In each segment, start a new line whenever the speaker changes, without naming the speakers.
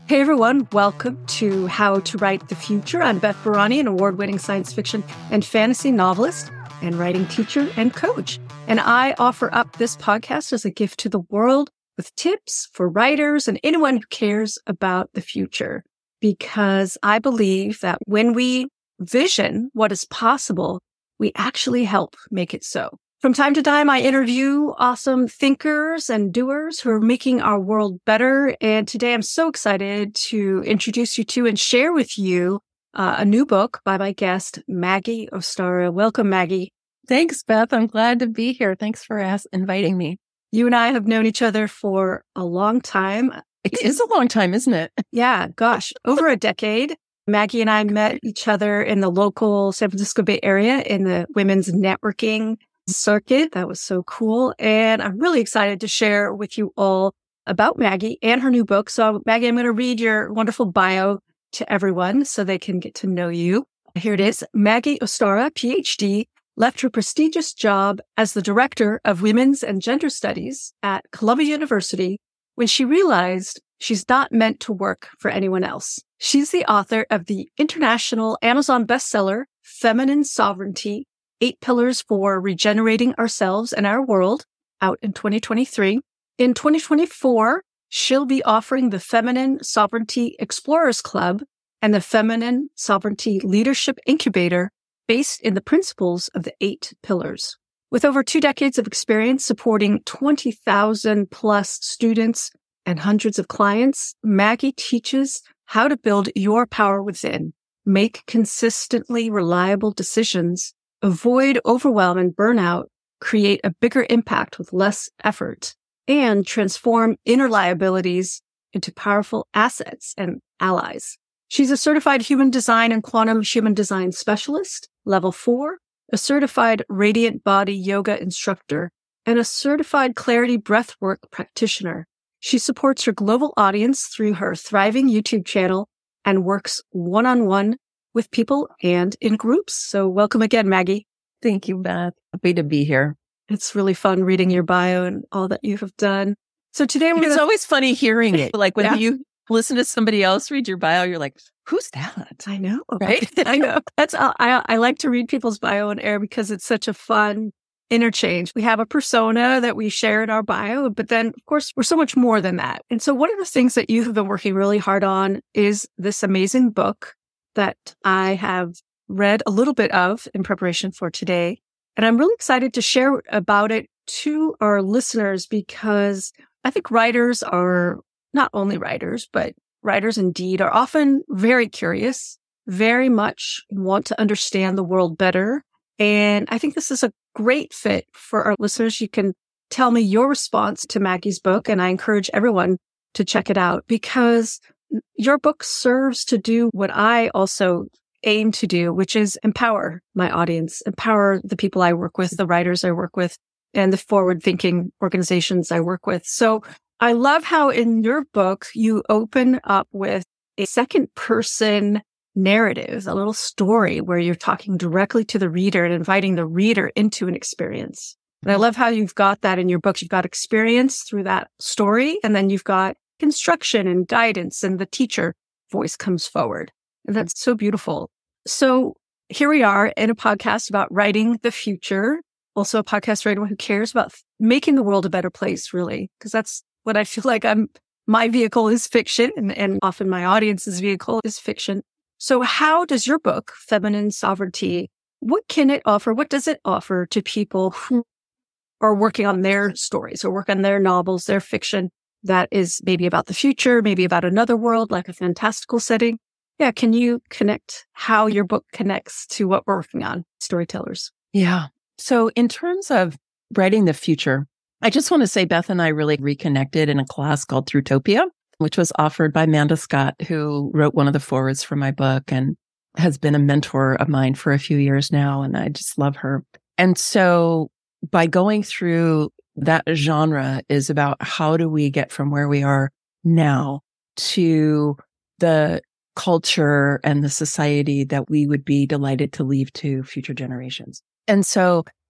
Hey everyone, welcome to How to Write the Future. I'm Beth Barani, an award-winning science fiction and fantasy novelist and writing teacher and coach. And I offer up this podcast as a gift to the world with tips for writers and anyone who cares about the future. Because I believe that when we vision what is possible, we actually help make it so. From time to time, I interview awesome thinkers and doers who are making our world better. And today I'm so excited to introduce you to and share with you a new book by my guest, Maggie Ostara. Welcome, Maggie.
Thanks, Beth. I'm glad to be here. Thanks for inviting me.
You and I have known each other for a long time.
It is a long time, isn't it?
Yeah, gosh, over a decade. Maggie and I met each other in the local San Francisco Bay Area in the women's networking circuit. That was so cool. And I'm really excited to share with you all about Maggie and her new book. So Maggie, I'm going to read your wonderful bio to everyone so they can get to know you. Here it is. Maggie Ostara, PhD, left her prestigious job as the director of women's and gender studies at Columbia University when she realized she's not meant to work for anyone else. She's the author of the international Amazon bestseller, Feminine Sovereignty, 8 Pillars for Regenerating Ourselves and Our World, out in 2023. In 2024, she'll be offering the Feminine Sovereignty Explorers Club and the Feminine Sovereignty Leadership Incubator based in the principles of the 8 Pillars. With over 2 decades of experience supporting 20,000 plus students and hundreds of clients, Maggie teaches how to build your power within, make consistently reliable decisions, avoid overwhelm and burnout, create a bigger impact with less effort, and transform inner liabilities into powerful assets and allies. She's a certified human design and quantum human design specialist, level 4, a certified radiant body yoga instructor, and a certified clarity breathwork practitioner. She supports her global audience through her thriving YouTube channel and works one-on-one with people and in groups. So welcome again, Maggie.
Thank you, Beth. Happy to be here.
It's really fun reading your bio and all that you have done. So today
it's always funny hearing it. Like when you listen to somebody else read your bio, you're like, who's that?
I know.
Right?
I know. I like to read people's bio on air because it's such a fun interchange. We have a persona that we share in our bio, but then of course we're so much more than that. And so one of the things that you have been working really hard on is this amazing book that I have read a little bit of in preparation for today. And I'm really excited to share about it to our listeners because I think writers are not only writers, but writers indeed are often very curious, very much want to understand the world better. And I think this is a great fit for our listeners. You can tell me your response to Maggie's book, and I encourage everyone to check it out because your book serves to do what I also aim to do, which is empower my audience, empower the people I work with, the writers I work with, and the forward-thinking organizations I work with. So I love how in your book, you open up with a second-person narrative, a little story where you're talking directly to the reader and inviting the reader into an experience. And I love how you've got that in your book. You've got experience through that story, and then you've got instruction and guidance, and the teacher voice comes forward. And that's so beautiful. So here we are in a podcast about writing the future, also a podcast for anyone who cares about making the world a better place, really, because that's what I feel like my vehicle is fiction, and often my audience's vehicle is fiction. So how does your book, Feminine Sovereignty, what can it offer? What does it offer to people who are working on their stories or work on their novels, their fiction that is maybe about the future, maybe about another world, like a fantastical setting? Yeah. Can you connect how your book connects to what we're working on, storytellers?
Yeah. So in terms of writing the future, I just want to say Beth and I really reconnected in a class called Throughtopia, which was offered by Amanda Scott, who wrote one of the forwards for my book and has been a mentor of mine for a few years now. And I just love her. And so by going through that genre is about how do we get from where we are now to the culture and the society that we would be delighted to leave to future generations. And so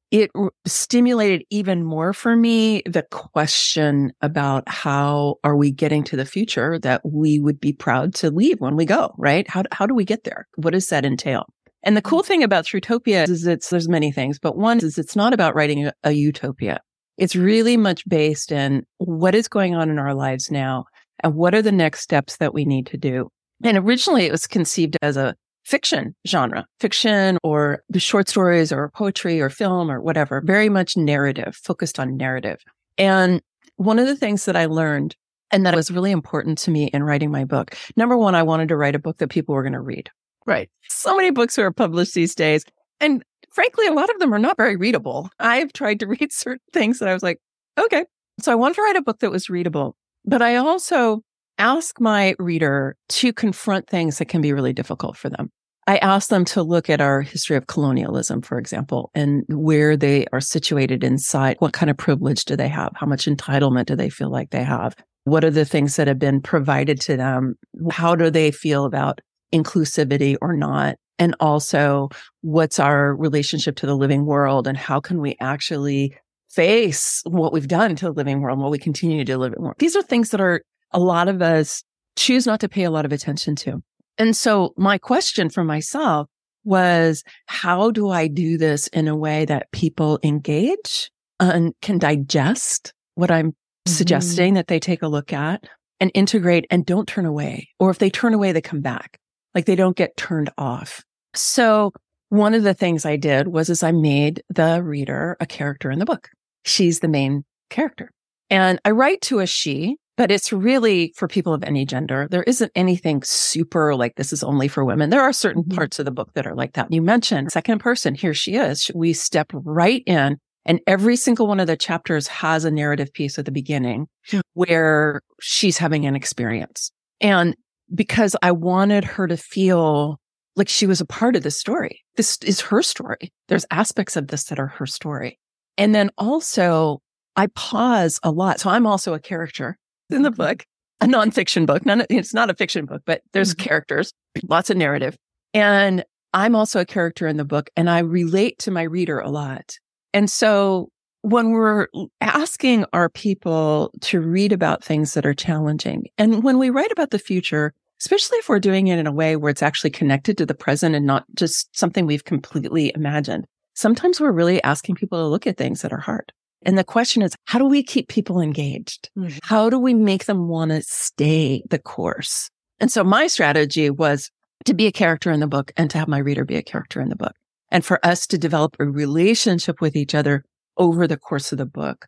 it stimulated even more for me the question about how are we getting to the future that we would be proud to leave when we go, right? How do we get there? What does that entail? And the cool thing about Throughtopia is there's many things, but one is it's not about writing a utopia. It's really much based in what is going on in our lives now and what are the next steps that we need to do. And originally it was conceived as a fiction genre, fiction or short stories or poetry or film or whatever, very much narrative, focused on narrative. And one of the things that I learned and that was really important to me in writing my book, number one, I wanted to write a book that people were going to read. Right. So many books are published these days. And frankly, a lot of them are not very readable. I've tried to read certain things that I was like, okay. So I wanted to write a book that was readable, but I also ask my reader to confront things that can be really difficult for them. I ask them to look at our history of colonialism, for example, and where they are situated inside. What kind of privilege do they have? How much entitlement do they feel like they have? What are the things that have been provided to them? How do they feel about inclusivity or not? And also, what's our relationship to the living world? And how can we actually face what we've done to the living world and what we continue to live in the world? These are things that are a lot of us choose not to pay a lot of attention to. And so my question for myself was, how do I do this in a way that people engage and can digest what I'm suggesting that they take a look at and integrate and don't turn away? Or if they turn away, they come back. Like they don't get turned off. So one of the things I did was I made the reader a character in the book. She's the main character. And I write to a she, but it's really for people of any gender. There isn't anything super like this is only for women. There are certain parts of the book that are like that. You mentioned second person. Here she is. We step right in. And every single one of the chapters has a narrative piece at the beginning where she's having an experience. And because I wanted her to feel like she was a part of the story. This is her story. There's aspects of this that are her story. And then also I pause a lot. So I'm also a character in the book, a nonfiction book. It's not a fiction book, but there's characters, lots of narrative. And I'm also a character in the book and I relate to my reader a lot. And so when we're asking our people to read about things that are challenging, and when we write about the future, especially if we're doing it in a way where it's actually connected to the present and not just something we've completely imagined, sometimes we're really asking people to look at things that are hard. And the question is, how do we keep people engaged? How do we make them want to stay the course? And so my strategy was to be a character in the book and to have my reader be a character in the book. And for us to develop a relationship with each other over the course of the book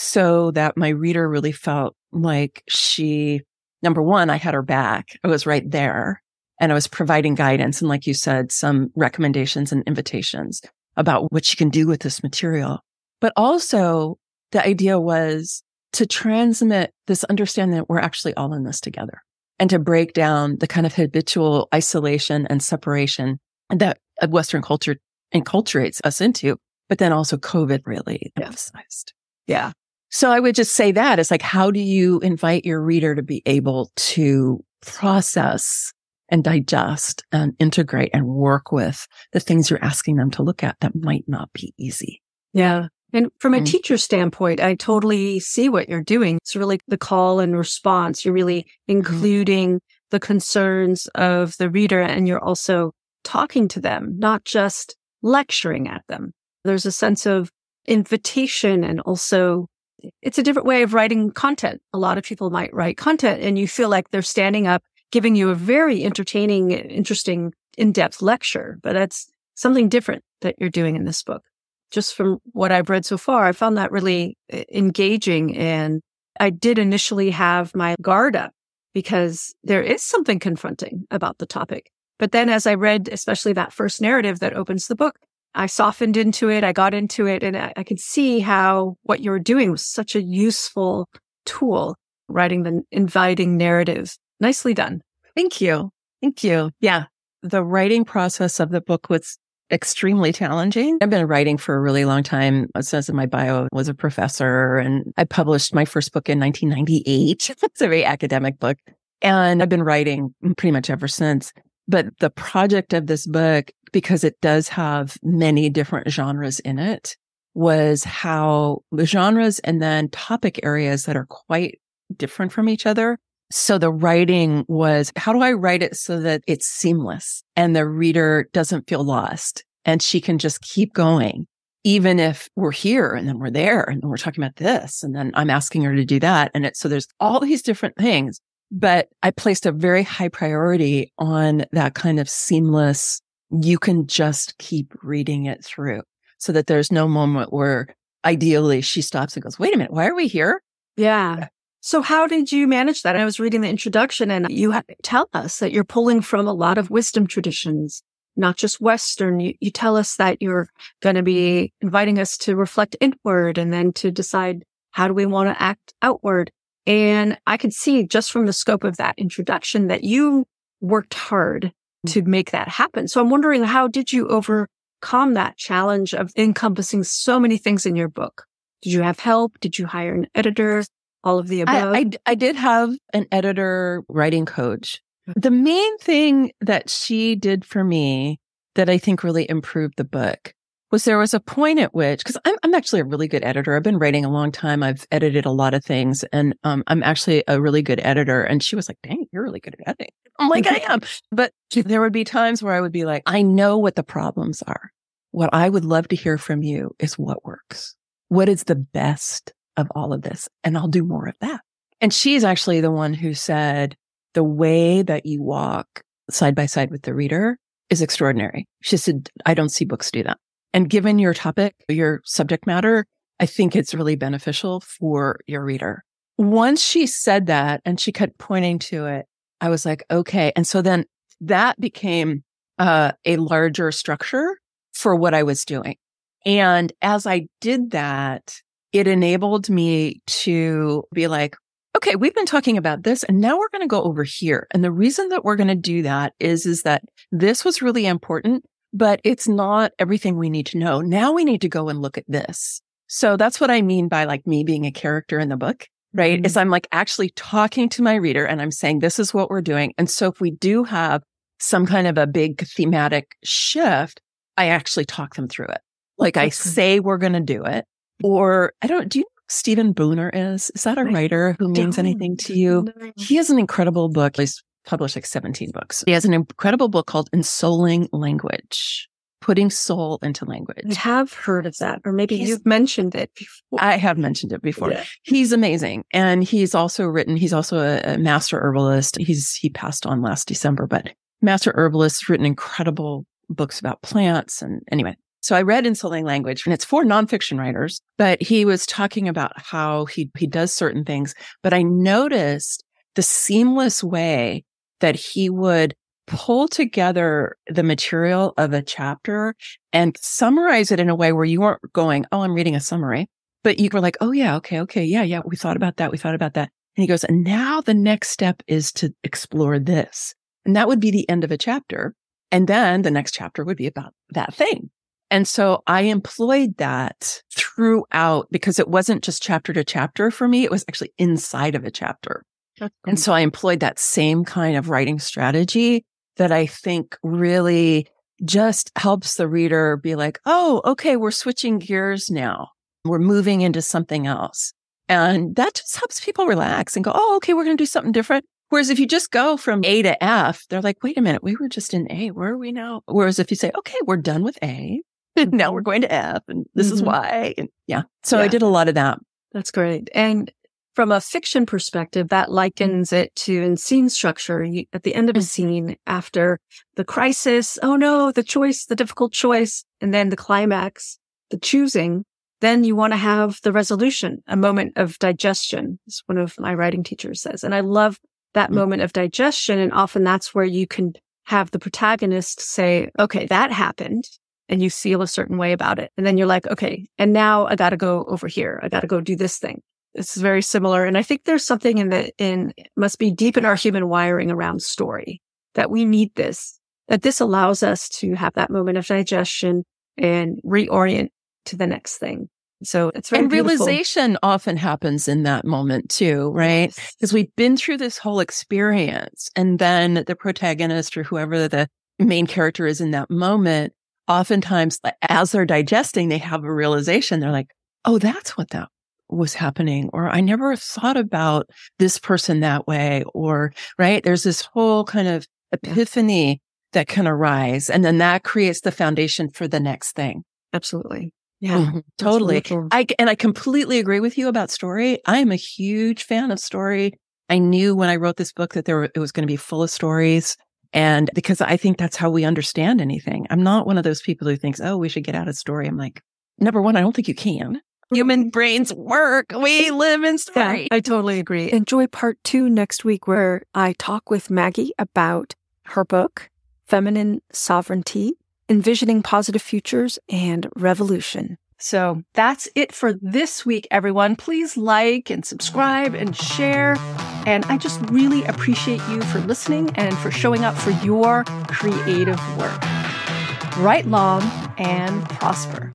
so that my reader really felt like she, number one, I had her back. I was right there and I was providing guidance. And like you said, some recommendations and invitations about what she can do with this material. But also the idea was to transmit this understanding that we're actually all in this together and to break down the kind of habitual isolation and separation that Western culture enculturates us into, but then also COVID really emphasized.
Yeah.
So I would just say that it's like, how do you invite your reader to be able to process and digest and integrate and work with the things you're asking them to look at that might not be easy?
Yeah. And from a teacher standpoint, I totally see what you're doing. It's really the call and response. You're really including the concerns of the reader and you're also talking to them, not just lecturing at them. There's a sense of invitation and also it's a different way of writing content. A lot of people might write content and you feel like they're standing up, giving you a very entertaining, interesting, in-depth lecture, but that's something different that you're doing in this book. Just from what I've read so far, I found that really engaging. And I did initially have my guard up because there is something confronting about the topic. But then as I read, especially that first narrative that opens the book, I softened into it. I got into it and I could see how what you were doing was such a useful tool, writing the inviting narrative. Nicely done.
Thank you. Thank you. Yeah. The writing process of the book was extremely challenging. I've been writing for a really long time. It says in my bio, I was a professor and I published my first book in 1998. It's a very academic book. And I've been writing pretty much ever since. But the project of this book, because it does have many different genres in it, was how the genres and then topic areas that are quite different from each other. So the writing was, how do I write it so that it's seamless and the reader doesn't feel lost and she can just keep going, even if we're here and then we're there and then we're talking about this and then I'm asking her to do that. And so there's all these different things, but I placed a very high priority on that kind of seamless, you can just keep reading it through so that there's no moment where ideally she stops and goes, wait a minute, why are we here?
Yeah. So how did you manage that? I was reading the introduction and you tell us that you're pulling from a lot of wisdom traditions, not just Western. You tell us that you're going to be inviting us to reflect inward and then to decide how do we want to act outward. And I could see just from the scope of that introduction that you worked hard to make that happen. So I'm wondering, how did you overcome that challenge of encompassing so many things in your book? Did you have help? Did you hire an editor? All of the above?
I did have an editor, writing coach. The main thing that she did for me that I think really improved the book was there was a point at which, because I'm actually a really good editor. I've been writing a long time. I've edited a lot of things and I'm actually a really good editor. And she was like, dang, you're really good at editing. I'm like, I am. But there would be times where I would be like, I know what the problems are. What I would love to hear from you is what works. What is the best of all of this? And I'll do more of that. And she's actually the one who said, the way that you walk side by side with the reader is extraordinary. She said, I don't see books do that. And given your topic, your subject matter, I think it's really beneficial for your reader. Once she said that and she kept pointing to it, I was like, okay. And so then that became a larger structure for what I was doing. And as I did that, it enabled me to be like, okay, we've been talking about this and now we're going to go over here. And the reason that we're going to do that is that this was really important, but it's not everything we need to know. Now we need to go and look at this. So that's what I mean by like me being a character in the book, right? Mm-hmm. Is I'm like actually talking to my reader and I'm saying, this is what we're doing. And so if we do have some kind of a big thematic shift, I actually talk them through it. Like I say, we're going to do it. Or do you know who Stephen Booner is? Is that a writer who means anything to you? No. He has an incredible book. He's published like 17 books. He has an incredible book called Ensouling Language, putting soul into language.
I have heard of that, or maybe you've mentioned it before.
I have mentioned it before. Yeah. He's amazing. And he's also a master herbalist. He passed on last December, but master herbalist, written incredible books about plants. And anyway. So I read Ensouling Language, and it's for nonfiction writers, but he was talking about how he does certain things. But I noticed the seamless way that he would pull together the material of a chapter and summarize it in a way where you weren't going, oh, I'm reading a summary, but you were like, oh yeah, okay. Yeah. We thought about that. And he goes, and now the next step is to explore this. And that would be the end of a chapter. And then the next chapter would be about that thing. And so I employed that throughout because it wasn't just chapter to chapter for me. It was actually inside of a chapter. And so I employed that same kind of writing strategy that I think really just helps the reader be like, oh, okay, we're switching gears now. We're moving into something else. And that just helps people relax and go, oh, okay, we're going to do something different. Whereas if you just go from A to F, they're like, wait a minute, we were just in A. Where are we now? Whereas if you say, okay, we're done with A. Now we're going to F and this is why. And yeah. So I did a lot of that.
That's great. And from a fiction perspective, that likens it to in scene structure. At the end of a scene, after the crisis, oh no, the difficult choice, and then the climax, the choosing, then you want to have the resolution, a moment of digestion, as one of my writing teachers says. And I love that moment of digestion. And often that's where you can have the protagonist say, okay, that happened. And you feel a certain way about it. And then you're like, okay, and now I got to go over here. I got to go do this thing. This is very similar. And I think there's something must be deep in our human wiring around story that we need this, that this allows us to have that moment of digestion and reorient to the next thing. So it's very beautiful.
Realization often happens in that moment too, right? Because we've been through this whole experience and then the protagonist or whoever the main character is in that moment oftentimes as they're digesting, they have a realization. They're like, oh, that's what that was happening. Or I never thought about this person that way. Or, right. There's this whole kind of epiphany that can arise. And then that creates the foundation for the next thing.
Absolutely. Yeah,
totally. I completely agree with you about story. I am a huge fan of story. I knew when I wrote this book that it was going to be full of stories. And because I think that's how we understand anything. I'm not one of those people who thinks, oh, we should get out a story. I'm like, number one, I don't think you can. Human brains work. We live in story.
Yeah, I totally agree.
Enjoy part 2 next week, where I talk with Maggie about her book, Feminine Sovereignty, Envisioning Positive Futures and Revolution.
So that's it for this week, everyone. Please like and subscribe and share. And I just really appreciate you for listening and for showing up for your creative work. Write long and prosper.